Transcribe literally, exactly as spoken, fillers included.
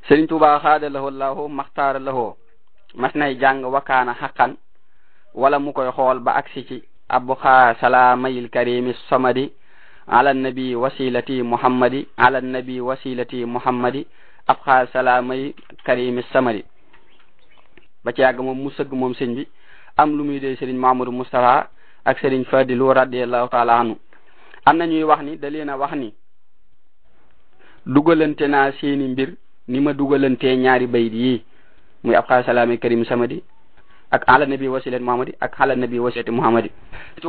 Sëriñ Tuubaa xaada lahu lahu maxtaara lahu mas nay jàng wakaana xaqan wala mu koy xool ba agsi ci abqa salaamayil karimi samadi ala nabi wasilati muhammadi ala nabi wasilati muhammadi abqa salaamay karimi samadi ba ci yàgg moom mu sëgg moom sëñ bi am lu muy dee Sëriñ Mamadou Moustapha ak Sëriñ Fadilu radiyallahu taala anhu am na ñuy wax ni da leen a wax ni dugalante naa seeni mbir ni ma dugalantee ñaari bayit yi muy abqa salaamay karimi samadi ak ala nabi wasilati muhammadi ak ala nabi wasilati muhammadi